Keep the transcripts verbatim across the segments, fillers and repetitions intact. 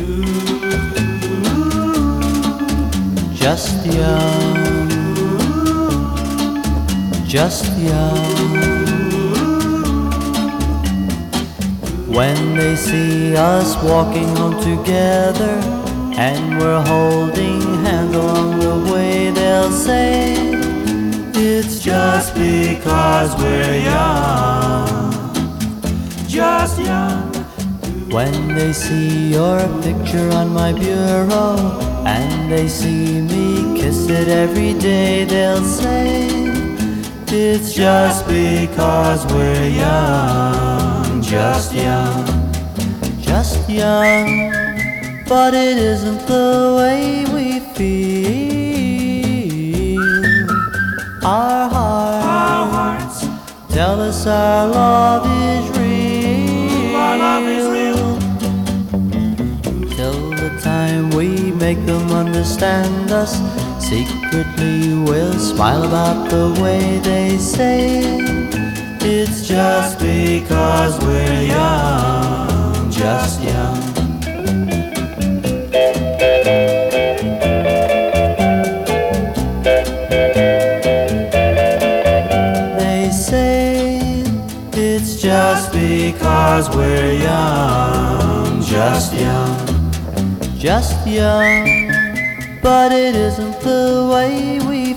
Just young, just young. When they see us walking home together and we're holding hands along the way, they'll say, it's just because we're young, just young. When they see your picture on my bureau and they see me kiss it every day, they'll say, it's just because we're young, just young, just young. But it isn't the way we feel. Our hearts, our hearts tell us our love is real. Our love is real. Till the time we make them understand us, secretly we'll smile about the way they say, it's just because we're young, just young. They say it's just because we're young, just young, just young. But it isn't the way we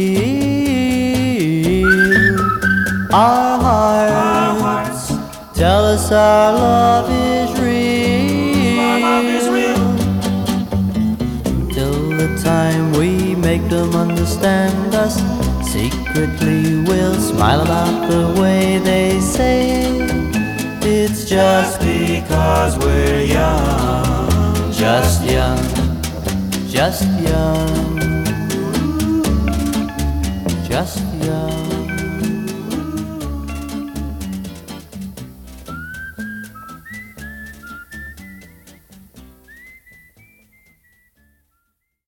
feel. Our hearts, our hearts tell us our love is real. Our love is real. Till the time we make them understand us, secretly we'll smile about the way they say, it's just because we're young, just young, just young.